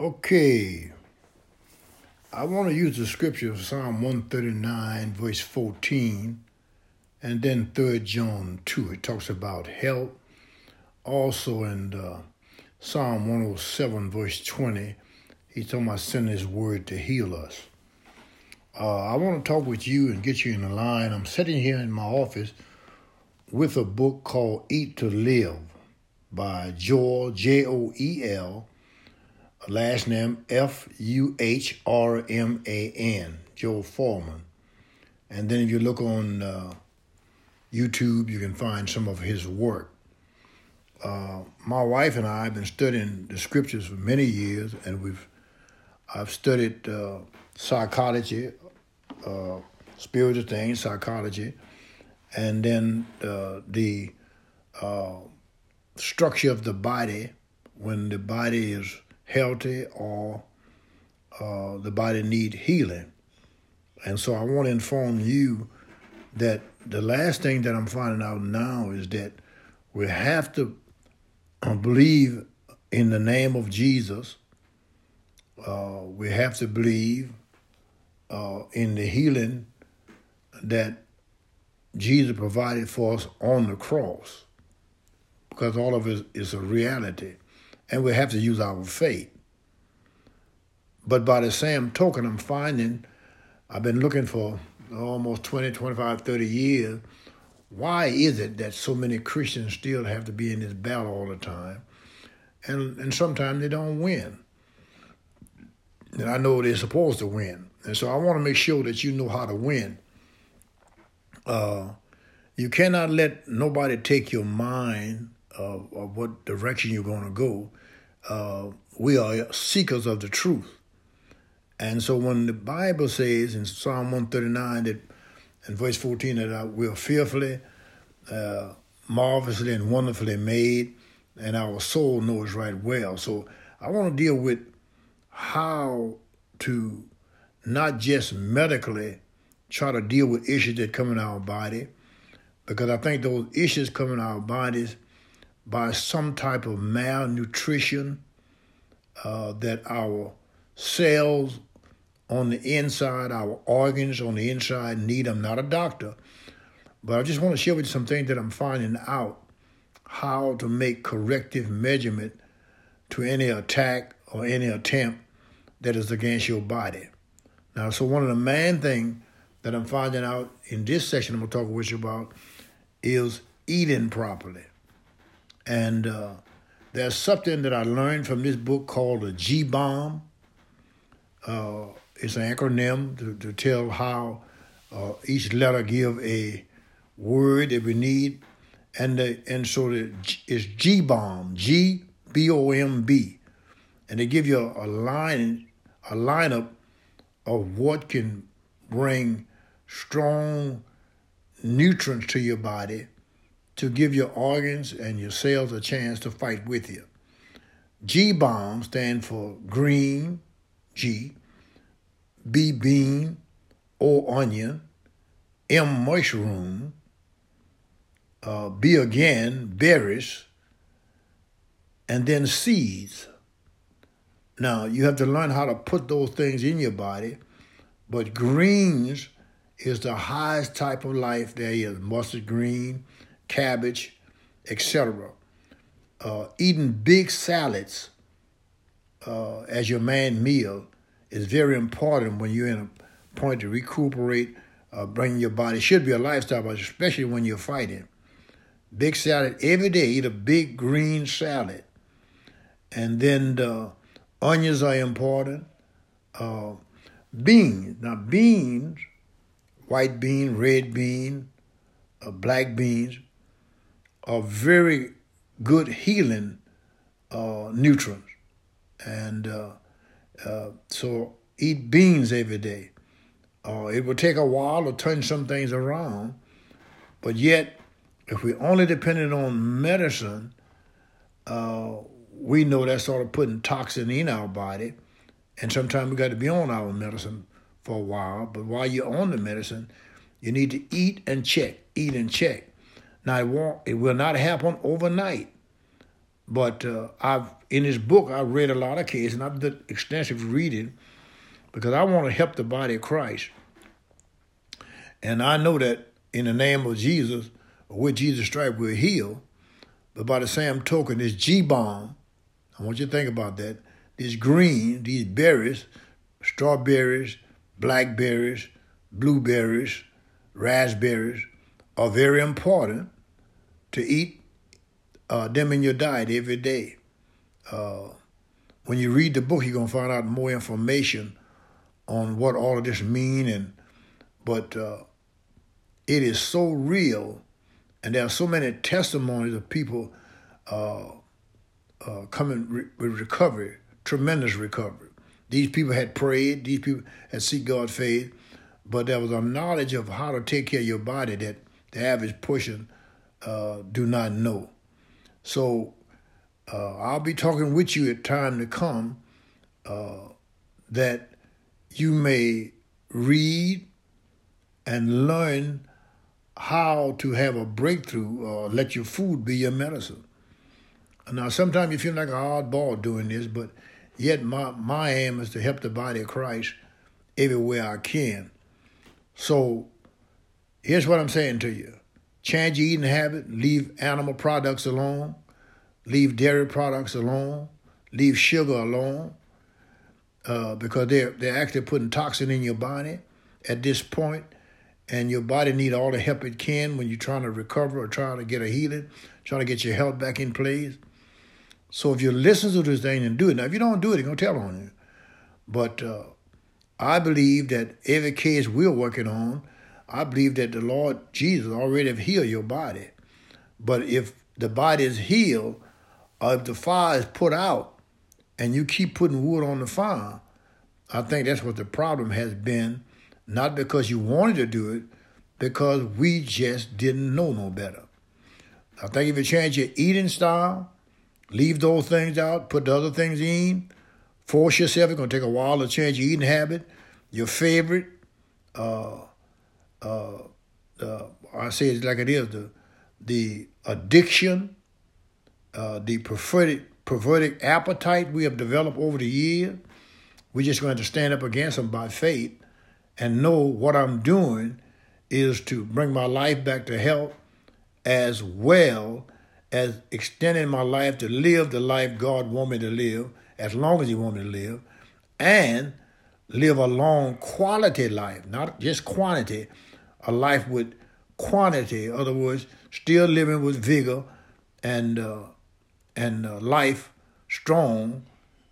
Okay, I want to use the scripture of Psalm 139, verse 14, and then 3 John 2. It talks about help. Also in Psalm 107, verse 20, he's talking about sending his word to heal us. I want to talk with you and get you in the line. I'm sitting here in my office with a book called Eat to Live by Joel, Joel, last name Fuhrman, Joel Foreman. And then if you look on YouTube, you can find some of his work. My wife and I have been studying the scriptures for many years, and I've studied psychology, spiritual things, psychology, and then the structure of the body when the body is healthy or the body need healing. And so I want to inform you that the last thing that I'm finding out now is that we have to believe in the name of Jesus. We have to believe in the healing that Jesus provided for us on the cross, because all of it is a reality. And we have to use our faith. But by the same token, I've been looking for almost 20, 25, 30 years. Why is it that so many Christians still have to be in this battle all the time? And sometimes they don't win. And I know they're supposed to win. And so I want to make sure that you know how to win. You cannot let nobody take your mind of what direction you're going to go. We are seekers of the truth. And so when the Bible says in Psalm 139 that in verse 14 that we are fearfully, marvelously, and wonderfully made, and our soul knows right well. So I want to deal with how to not just medically try to deal with issues that come in our body, because I think those issues come in our bodies by some type of malnutrition that our cells on the inside, our organs on the inside need. I'm not a doctor, but I just want to share with you some things that I'm finding out, how to make corrective measurement to any attack or any attempt that is against your body. Now, so one of the main things that I'm finding out in this section I'm going to talk with you about is eating properly. And there's something that I learned from this book called the G-BOMB. It's an acronym to tell how each letter give a word that we need. And so it's G-BOMB, G-B-O-M-B. And they give you a lineup of what can bring strong nutrients to your body to give your organs and your cells a chance to fight with you. G-BOMB stand for green, G, B, bean, O, onion, M, mushroom, B again, berries, and then seeds. Now, you have to learn how to put those things in your body, but greens is the highest type of life there is. Mustard green, cabbage, etc. Eating big salads as your main meal is very important when you're in a point to recuperate, bring your body. It should be a lifestyle, but especially when you're fighting. Big salad every day. Eat a big green salad. And then onions are important. Beans. Now, beans, white bean, red bean, black beans, are very good healing nutrients. And so eat beans every day. It will take a while to turn some things around, but yet, if we only depended on medicine, we know that's sort of putting toxin in our body, and sometimes we got to be on our medicine for a while. But while you're on the medicine, you need to eat and check, eat and check. Now, it will not happen overnight, But in this book, I've read a lot of cases, and I've done extensive reading because I want to help the body of Christ. And I know that in the name of Jesus, with Jesus' stripe, we're healed. But by the same token, this G-bomb, I want you to think about that. This green, these berries, strawberries, blackberries, blueberries, raspberries, are very important to eat them in your diet every day. When you read the book, you're going to find out more information on what all of this mean. But it is so real, and there are so many testimonies of people coming with recovery, tremendous recovery. These people had prayed, these people had seek God's faith, but there was a knowledge of how to take care of your body that the average person do not know. So I'll be talking with you at time to come that you may read and learn how to have a breakthrough or let your food be your medicine. Now, sometimes you feel like an oddball doing this, but yet my aim is to help the body of Christ everywhere I can. So here's what I'm saying to you. Change your eating habit. Leave animal products alone. Leave dairy products alone. Leave sugar alone because they're actually putting toxin in your body at this point, and your body needs all the help it can when you're trying to recover or trying to get a healing, trying to get your health back in place. So if you listen to this thing and do it, now if you don't do it, it's going to tell on you. But I believe that every case we're working on, I believe that the Lord Jesus already have healed your body. But if the body is healed, or if the fire is put out and you keep putting wood on the fire, I think that's what the problem has been, not because you wanted to do it, because we just didn't know no better. I think if you change your eating style, leave those things out, put the other things in, force yourself. It's going to take a while to change your eating habit. Your favorite, I say it like it is, the addiction, the perverted appetite we have developed over the years. We're just going to stand up against them by faith and know what I'm doing is to bring my life back to health, as well as extending my life to live the life God wants me to live, as long as He wants me to live, and live a long quality life, not just quantity, a life with quantity. In other words, still living with vigor and life strong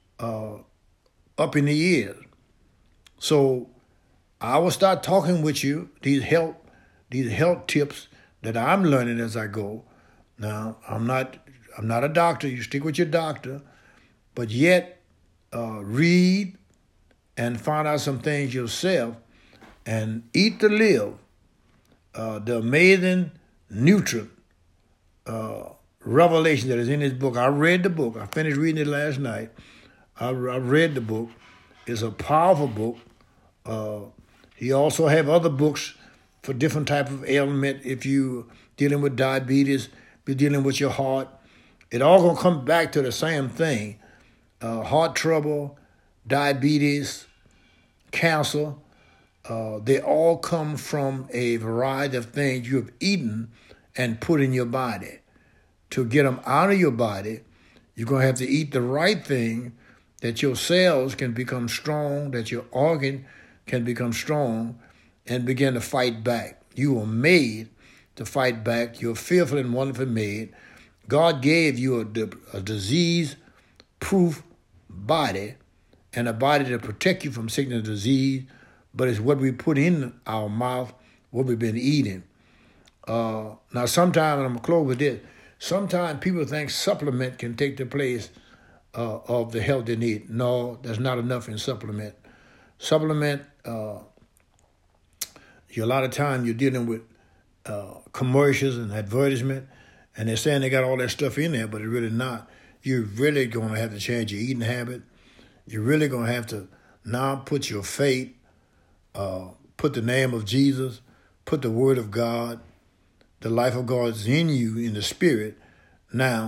up in the years. So I will start talking with you these health tips that I'm learning as I go. Now, I'm not a doctor. You stick with your doctor, but yet read and find out some things yourself and eat to live. The amazing nutrient revelation that is in this book. I read the book. I finished reading it last night. I read the book. It's a powerful book. He also have other books for different type of ailment. If you dealing with diabetes, if you're dealing with your heart, it all gonna come back to the same thing: heart trouble, diabetes, cancer. They all come from a variety of things you have eaten and put in your body. To get them out of your body, you're gonna have to eat the right thing, that your cells can become strong, that your organ can become strong and begin to fight back. You were made to fight back. You're fearfully and wonderfully made. God gave you a disease-proof body and a body to protect you from sickness and disease, but it's what we put in our mouth, what we've been eating. Now, sometimes, and I'm going to close with this, sometimes people think supplement can take the place of the health they need. No, there's not enough in supplement. Supplement, a lot of time you're dealing with commercials and advertisement, and they're saying they got all that stuff in there, but it's really not. You're really going to have to change your eating habit. You're really going to have to now put your faith, put the name of Jesus, put the word of God, the life of God is in you in the spirit now,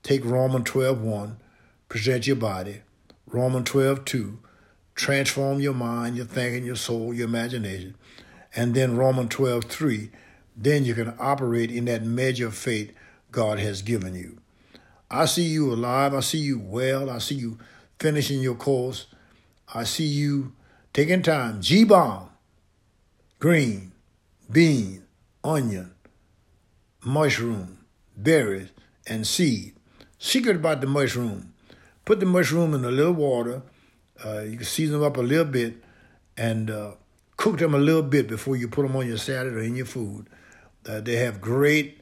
take Romans 12:1, present your body. Romans 12:2, transform your mind, your thinking, your soul, your imagination. And then Romans 12:3, then you can operate in that measure of faith God has given you. I see you alive. I see you well. I see you finishing your course. I see you taking time. G-bomb, green, bean, onion, mushroom, berries, and seed. Secret about the mushroom. Put the mushroom in a little water. You can season them up a little bit and cook them a little bit before you put them on your salad or in your food. They have great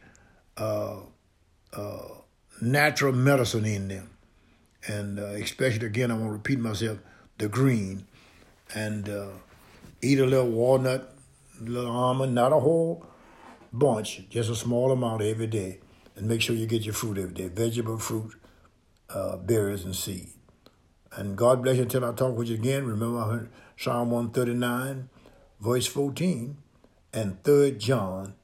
natural medicine in them. And especially, again, I want to repeat myself, the green. And eat a little walnut, a little almond, not a whole bunch, just a small amount every day. And make sure you get your fruit every day, vegetable, fruit, berries, and seed. And God bless you until I talk with you again. Remember Psalm 139, verse 14, and 3 John